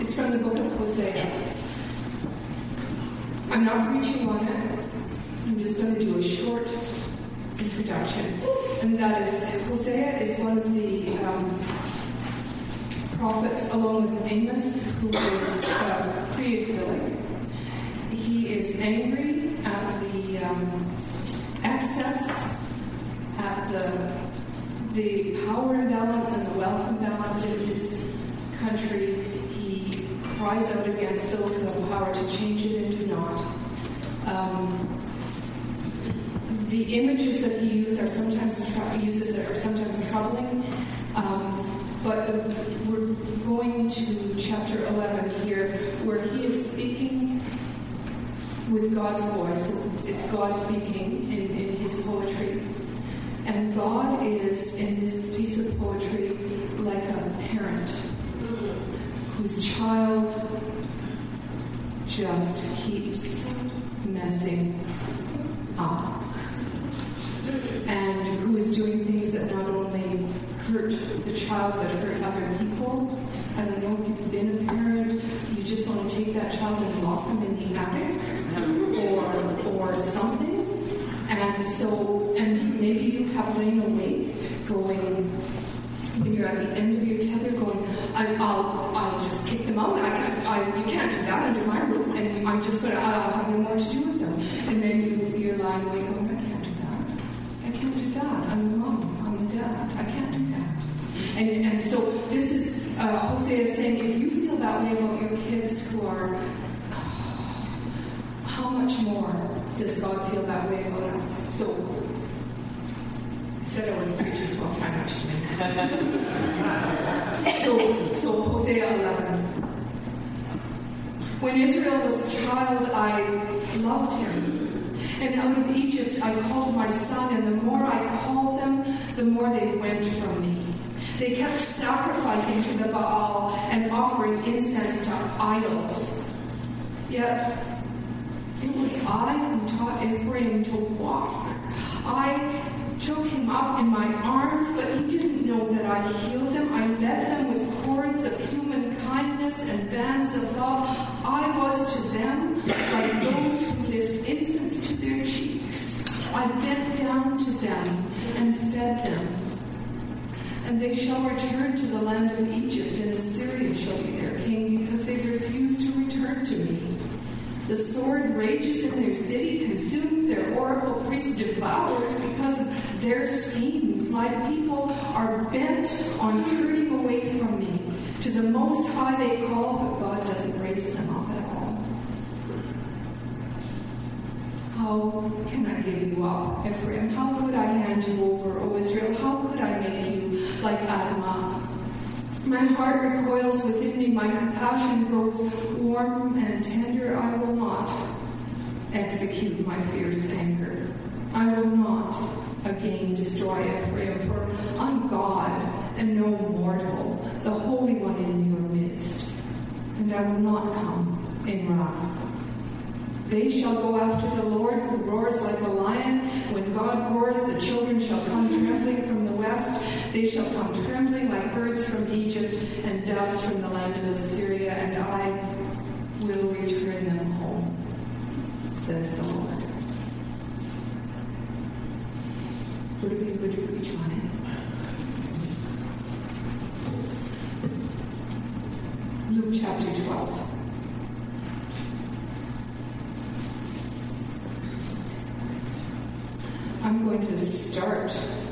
It's from the book of Hosea. I'm not preaching on it. I'm just going to do a short introduction. And that is, Hosea is one of the prophets, along with Amos, who was pre-exilic. He is angry at the excess, at the power imbalance and the wealth imbalance in his country. He cries out against those who have power to change it into naught. The images that he uses are sometimes troubling, but we're going to chapter 11 here, where he is speaking with God's voice. It's God speaking in his poetry. And God is, in this piece of poetry, like a parent whose child just keeps messing up. And who is doing things that not only hurt the child, but hurt other people. I don't know if you've been a parent, you just want to take that child and lock them in the attic or something. And maybe you have lain awake going, when you're at the end of your tether going, I'll just kick them out. You can't do that under my roof, and I'm just going to, I'll have no more to do with them. And then you're lying awake going, I can't do that. I'm the mom. I'm the dad. I can't do that. And so this is Hosea saying, if you feel that way about your kids who are, how much more does God feel that way about us? So I said I was a preacher, so I'll try not to do it. So Hosea 11. When Israel was a child, I loved him. And out of Egypt I called my son, and the more I called them, the more they went from me. They kept sacrificing to the Baal and offering incense to idols. Yet it was I who taught Ephraim to walk. I took him up in my arms, but he didn't know that I healed them. I led them with cords of human kindness and bands of love. I was to them like those who lift infants to their cheeks. I bent down to them and fed them. And they shall return to the land of Egypt, and Assyria shall be their king, because they refuse to return to me. The sword rages in their city, consumes their oracle priest, devours because of their schemes. My people are bent on turning away from me. To the Most High they call, but God doesn't raise them up at all. How can I give you up, Ephraim? How could I hand you over, O Israel? How could I make you like Admah? My heart recoils within me, my compassion grows warm and tender. I will not execute my fierce anger. I will not again destroy Ephraim, for I'm God and no mortal, the Holy One in your midst, and I will not come in wrath. They shall go after the Lord, who roars like a lion. When God roars, the children shall come trembling from the west. They shall come trembling like birds from Egypt and doves from the land of Assyria, and I will return them home, says the Lord. Would you preach on it? Luke chapter 12. I'm going to start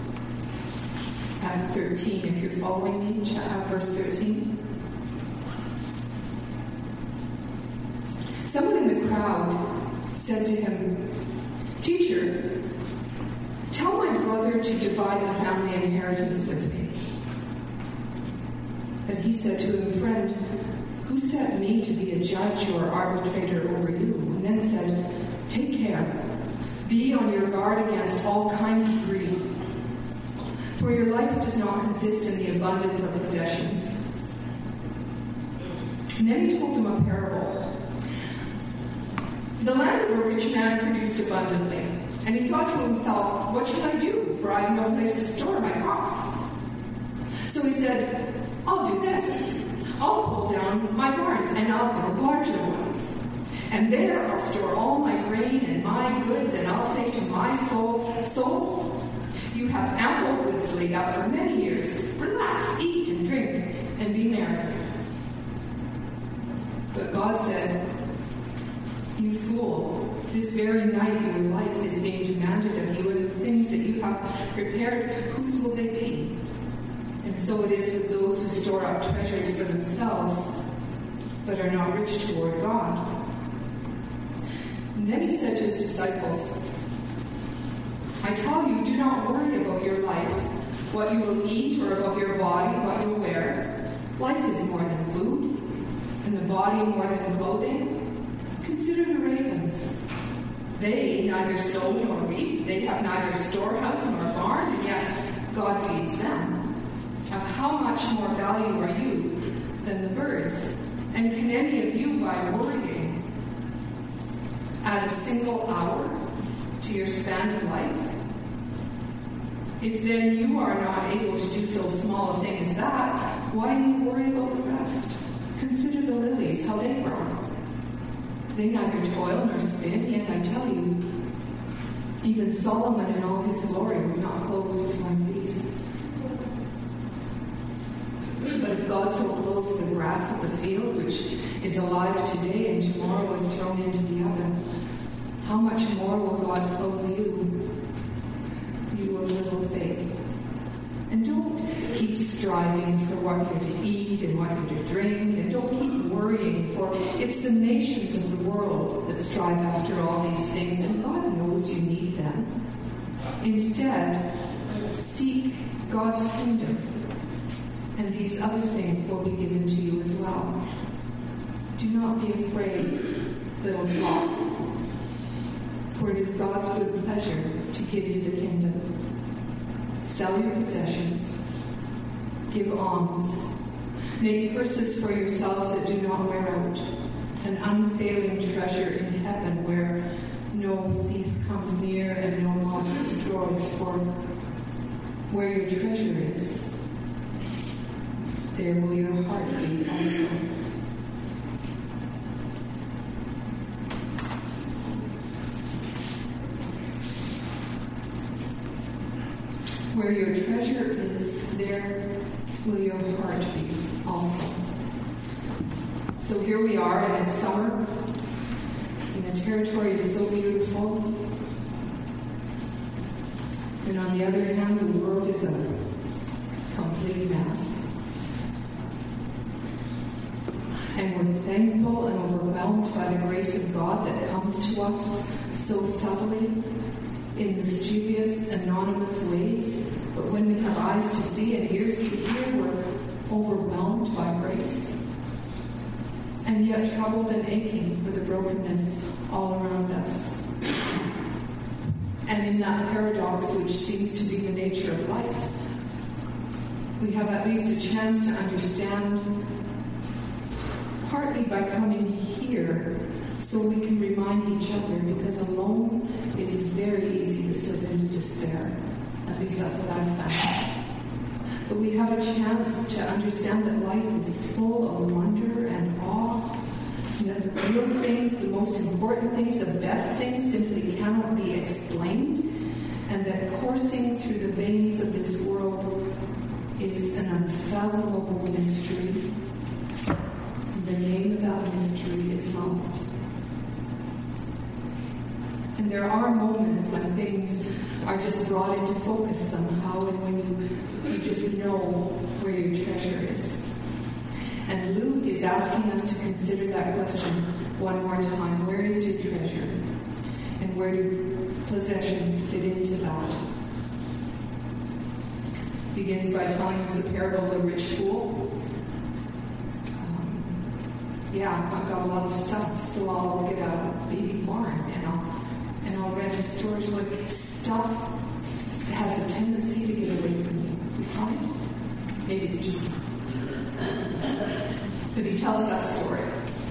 at 13, if you're following me, verse 13. Someone in the crowd said to him, "Teacher, tell my brother to divide the family inheritance with me." But he said to him, "Friend, who set me to be a judge or arbitrator over you?" And then said, "Take care. Be on your guard against all kinds of greed, for your life does not consist in the abundance of possessions." And then he told them a parable. The land of a rich man produced abundantly, and he thought to himself, "What shall I do? For I have no place to store my crops." So he said, "I'll do this. I'll pull down my barns and I'll build larger ones. And there I'll store all my grain and my goods, and I'll say to my soul, you have ample goods laid up for many years. Relax, eat and drink, and be merry. But God said, you fool, this very night your life is being demanded of you, and the things that you have prepared, whose will they be? And so it is with those who store up treasures for themselves, but are not rich toward God. And then he said to his disciples, I tell you, do not worry about your life, what you will eat, or about your body, what you'll wear. Life is more than food, and the body more than clothing. Consider the ravens. They neither sow nor reap, they have neither storehouse nor barn, and yet God feeds them. Of how much more value are you than the birds? And can any of you, by worrying, add a single hour to your span of life? If then you are not able to do so small a thing as that, why do you worry about the rest? Consider the lilies, how they grow. They neither toil nor spin, yet I tell you, even Solomon in all his glory was not clothed as one of these. But if God so clothes the grass of the field, which is alive today and tomorrow is thrown into the oven, how much more will God clothe you, you of little faith? And don't keep striving for what you're to eat and what you're to drink, and don't keep worrying, for it's the nations of the world that strive after all these things, and God knows you need them. Instead, seek God's kingdom, and these other things will be given to you as well. Do not be afraid, little flock, for it is God's good pleasure to give you the kingdom. Sell your possessions, give alms, make purses for yourselves that do not wear out, an unfailing treasure in heaven where no thief comes near and no moth destroys, for where your treasure is, there will your heart be also. Where your treasure is, there will your heart be also. So here we are, and it's summer, and the territory is so beautiful. And on the other hand, the world is a complete mess. And we're thankful and overwhelmed by the grace of God that comes to us so subtly, in mischievous, anonymous ways. But when we have eyes to see and ears to hear, we're overwhelmed by grace. And yet troubled and aching for the brokenness all around us. And in that paradox, which seems to be the nature of life, we have at least a chance to understand, partly by coming here, so we can remind each other, because alone it's very easy to slip into despair. At least that's what I've found. But we have a chance to understand that life is full of wonder and awe, and that the real things, the most important things, the best things simply cannot be explained, and that coursing through the veins of this world is an unfathomable mystery. The name of that mystery is love. And there are moments when things are just brought into focus somehow, and when you just know where your treasure is. And Luke is asking us to consider that question one more time. Where is your treasure? And where do possessions fit into that? Begins by telling us the parable of the rich fool. I've got a lot of stuff, so I'll get a baby barn and I'll rent a storage. Like, stuff has a tendency to get away from you. You find? Maybe it's just me. But he tells that story.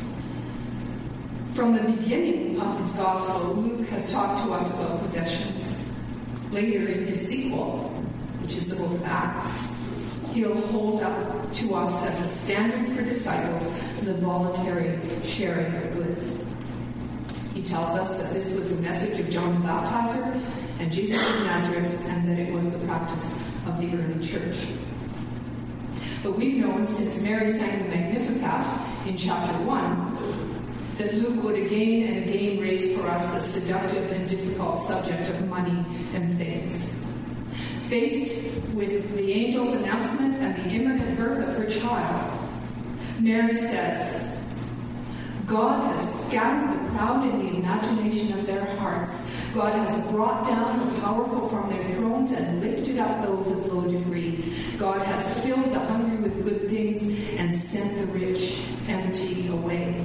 From the beginning of his gospel, Luke has talked to us about possessions. Later in his sequel, which is the book of Acts, he'll hold up to us as a standard for disciples, the voluntary sharing of goods. He tells us that this was a message of John the Baptizer and Jesus of Nazareth, and that it was the practice of the early church. But we've known since Mary sang the Magnificat in chapter 1 that Luke would again and again raise for us the seductive and difficult subject of money and things. Faced with the angel's announcement and the imminent birth of her child, Mary says, God has scattered the proud in the imagination of their hearts. God has brought down the powerful from their thrones and lifted up those of low degree. God has filled the hungry with good things and sent the rich empty away.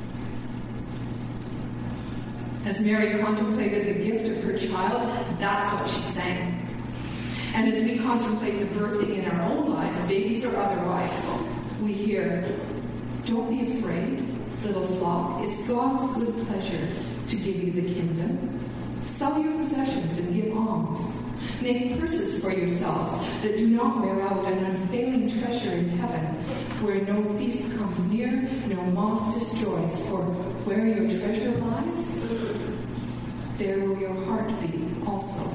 As Mary contemplated the gift of her child, that's what she sang. And as we contemplate the birthing in our own lives, babies or otherwise, we hear, don't be afraid, little flock. It's God's good pleasure to give you the kingdom. Sell your possessions and give alms. Make purses for yourselves that do not wear out, an unfailing treasure in heaven, where no thief comes near, no moth destroys. For where your treasure lies, there will your heart be also.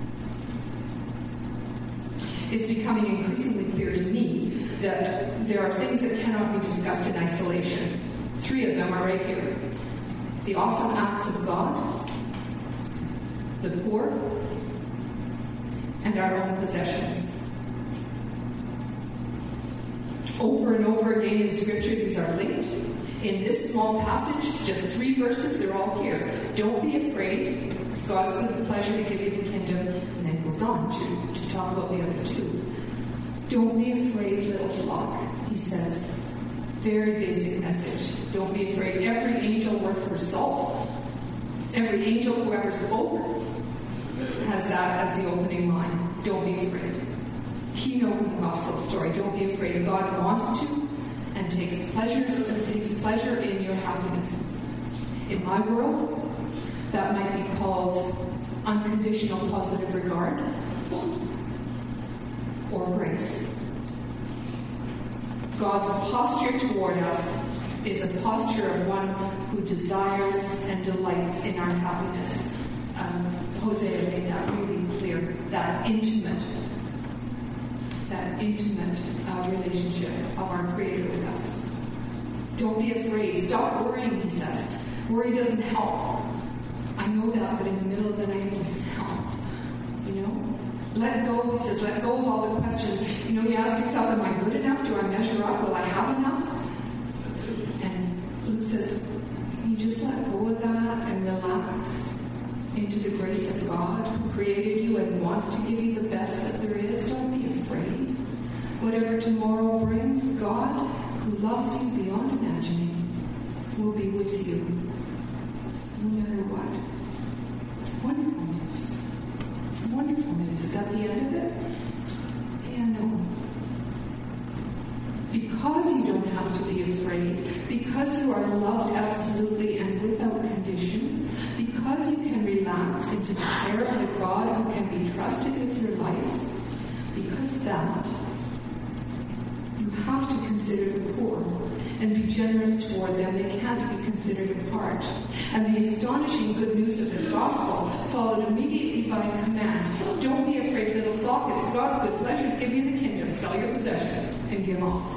It's becoming increasingly clear to me that there are things that cannot be discussed in isolation. 3 of them are right here. The awesome acts of God, the poor, and our own possessions. Over and over again in Scripture, these are linked. In this small passage, just 3 verses, they're all here. Don't be afraid. It's God's good pleasure to give you the kingdom. And then goes on to talk about the other 2. Don't be afraid, little flock, he says. Very basic message. Don't be afraid. Every angel worth her salt, every angel who ever spoke, has that as the opening line. Don't be afraid. Keynote in the gospel story. Don't be afraid. God wants to and takes pleasure in your happiness. In my world, that might be called unconditional positive regard or grace. God's posture toward us is a posture of one who desires and delights in our happiness. Hosea made that really clear, that intimate relationship of our Creator with us. Don't be afraid. Stop worrying, he says. Worry doesn't help. I know that, but in the middle of the night, it doesn't help. You know? Let go, he says. Let go of all the questions. You know, you ask yourself, am I good enough? Do I measure up? Will I have enough? And Luke says, can you just let go of that and relax into the grace of God who created you and wants to give you the best that there is? Don't be afraid. Whatever tomorrow brings, God, who loves you beyond imagining, will be with you no matter what. It's wonderful news. It's wonderful news. Is that the end of it? Yeah, no. Because you don't have to be afraid, because you are loved absolutely and without condition, because you can relax into the care of the God who can be trusted with your life, because of that, you have to consider the poor and be generous toward them. They can't be considered apart. And the astonishing good news of the gospel followed immediately by a command. Don't be afraid, little flock. It's God's good pleasure to give you the kingdom. Sell your possessions and give alms.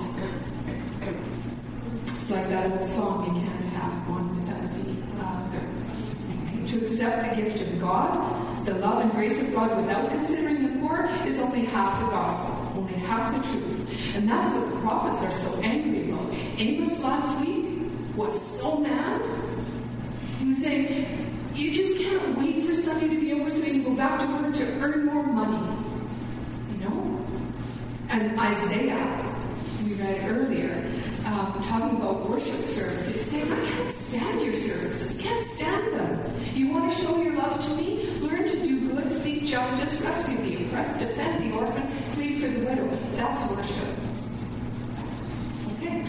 It's like that old song, you can't have one without the other. To accept the gift of God, the love and grace of God without considering the poor is only half the gospel, only half the truth. And that's what the prophets are so angry about. Amos last week was so mad. He was saying, you just can't wait for Sunday to be over so you can go back to work to earn more money. You know? And Isaiah, we read earlier, talking about worship services, saying, I can't stand your services, can't stand them. You want to show your love to me? Learn to do good, seek justice, rescue the oppressed, defend the orphan, plead for the widow. That's worship. Okay.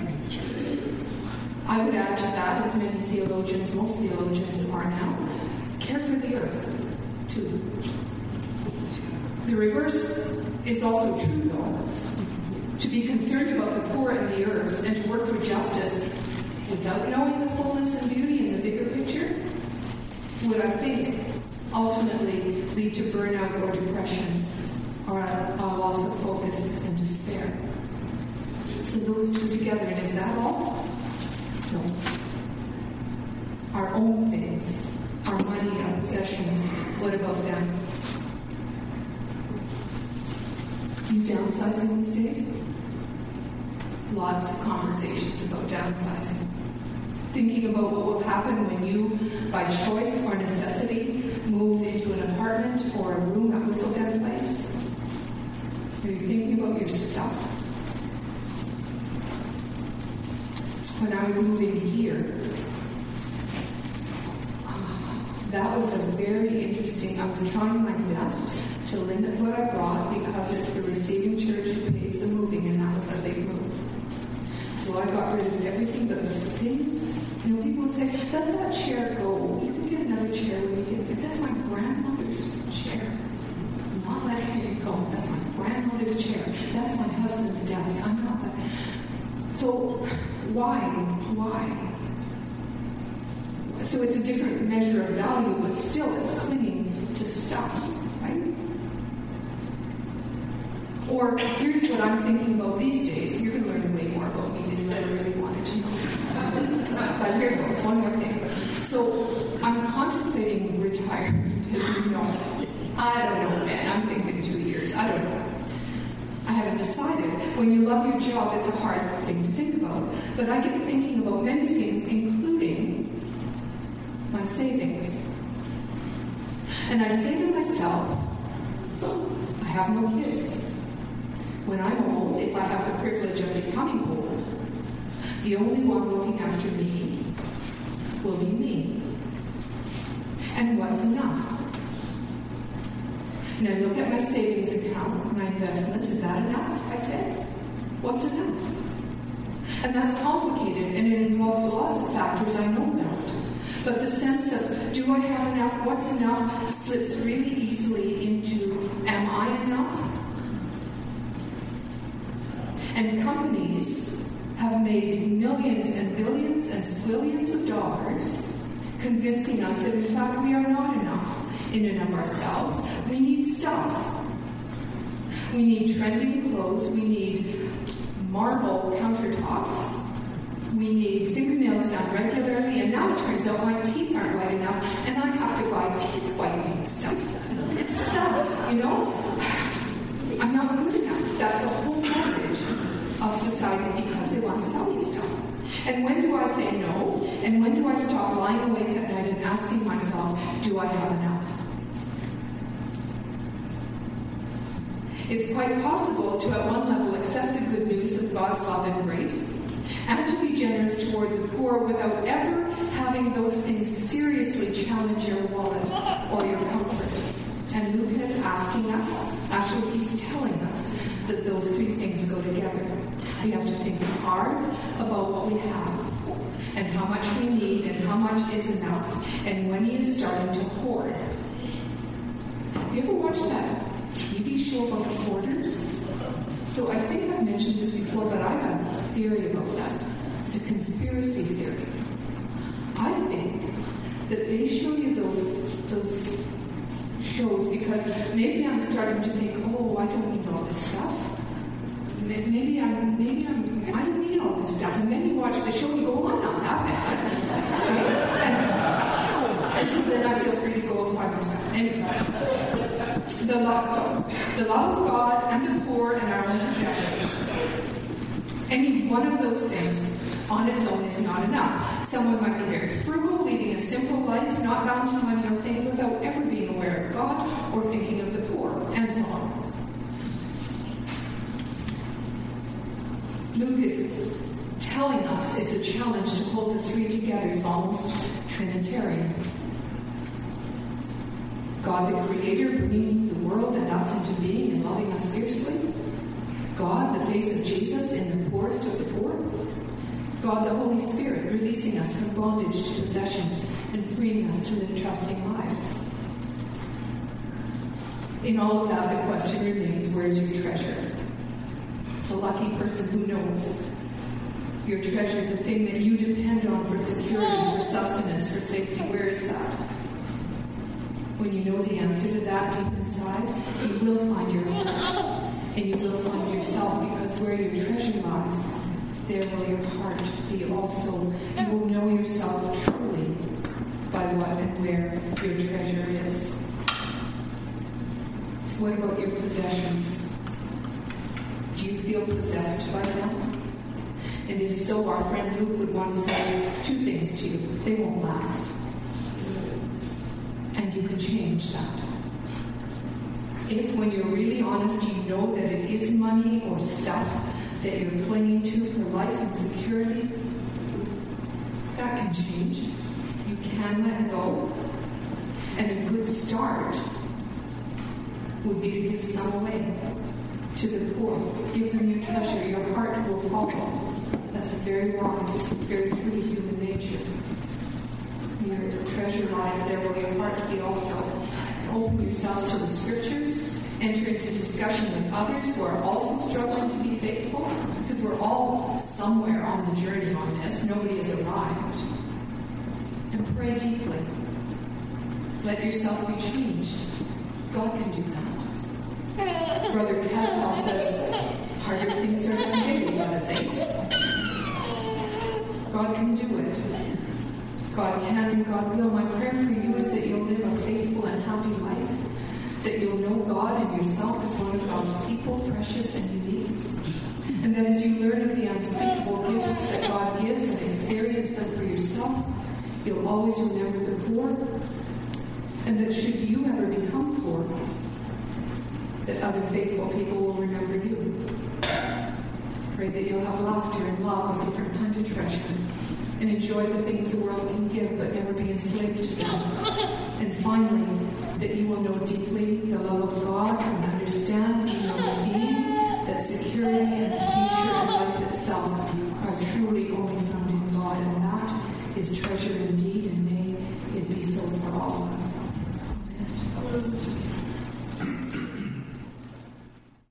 I would add to that, as many theologians, most theologians are now, care for the earth, too. The reverse is also true, though. to be concerned about the poor and the earth, and to work for justice without knowing the fullness and beauty in the bigger picture would, I think, ultimately lead to burnout or depression or a loss of focus and despair. So those two together, and is that all? No. Our own things, our money, our possessions, what about them? You downsizing these days? Lots of conversations about downsizing. Thinking about what will happen when you, by choice or necessity, move into an apartment or a room at Whistledown Place. Are you thinking about your stuff? When I was moving here, that was a very interesting, I was trying my best to limit what I brought because it's the receiving church who pays the moving, and that was a big move. So I got rid of everything but the things. People would say, let that chair go. You can get another chair when you get it. That's my grandmother's chair. I'm not letting it go. That's my grandmother's chair. That's my husband's desk. I'm not letting. So why? So it's a different measure of value, but still it's clinging to stuff, right? Or here's what I'm thinking about these days. You're going to learn way more about me than you ever really wanted to know. But here goes, one more thing. So I'm contemplating retirement, as you know. I don't know, man. I'm thinking 2 years. I don't know. I haven't decided. When you love your job, it's a hard thing to think about. But I get thinking about many things, including my savings. And I say to myself, I have no kids. When I'm old, if I have the privilege of becoming old, the only one looking after me will be me. And what's enough? And I look at my savings account, my investments, is that enough? I said, what's enough? And that's complicated, and it involves lots of factors, I know that. But the sense of, do I have enough, what's enough, slips really easily into, am I enough? And companies have made millions and billions and squillions of dollars convincing us that in fact we are not enough in and of ourselves. We need stuff. We need trending clothes. We need marble countertops. We need fingernails done regularly. And now it turns out my teeth aren't white enough and I have to buy teeth whitening stuff. It's stuff, I'm not good enough. That's the whole message of society because they want to sell you stuff. And when do I say no? And when do I stop lying awake at night and asking myself, do I have enough? It's quite possible to, at one level, accept the good news of God's love and grace, and to be generous toward the poor without ever having those things seriously challenge your wallet or your comfort. And Luke is asking us, actually he's telling us, that those three things go together. We have to think hard about what we have, and how much we need, and how much is enough, and when he is starting to hoard. Have you ever watched that TV show about hoarders? So I think I've mentioned this before, but I have a theory about that. It's a conspiracy theory. I think that they show you those shows because maybe I'm starting to think, oh, I don't need all this stuff. Maybe I don't need all this stuff. And then you watch the show and you go, I'm not that bad. And so then I feel free to go apply myself. Anyway, the love of God and the poor and our own possessions. Any one of those things on its own is not enough. Someone might be very frugal, leading a simple life, not bound to money or fame, without ever being aware of God or thinking of the poor, and so on. Luke is telling us it's a challenge to hold the three together. It's almost Trinitarian. God the Creator bringing the world and us into being and loving us fiercely. God, the face of Jesus in the poorest of the poor. God, the Holy Spirit, releasing us from bondage to possessions and freeing us to live trusting lives. In all of that, the question remains, where's your treasure? It's a lucky person who knows your treasure, the thing that you depend on for security, for sustenance, for safety. Where is that? When you know the answer to that deep inside, you will find your heart. And you will find yourself, because where your treasure lies, there will your heart be also. You will know yourself truly by what and where your treasure is. What about your possessions? Do you feel possessed by them? And if so, our friend Luke would want to say two things to you. They won't last. And you can change that. If, when you're really honest, you know that it is money or stuff that you're clinging to for life and security, that can change. You can let go. And a good start would be to give some away to the poor. Give them your treasure. Your heart will follow. That's a very wise, very truly human nature. Your treasure lies there where your heart be also. Open yourselves to the scriptures. Enter into discussion with others who are also struggling to be faithful, because we're all somewhere on the journey on this. Nobody has arrived. And pray deeply. Let yourself be changed. God can do that. Brother Cadwell says, harder things are committed, let us say. God can do it. God can and God will. My prayer for you is that you'll live a faithful and happy life, that you'll know God and yourself as one of God's people, precious and unique, and that as you learn of the unspeakable gifts that God gives and experience them for yourself, you'll always remember the poor, and that should you ever become poor, that other faithful people will remember you. Pray that you'll have laughter and love and different kinds of treasure, and enjoy the things the world can give, but never be enslaved to them. And finally, that you will know deeply the love of God and understand in your being that security and the future and life itself are truly only found in God, and that is treasure indeed.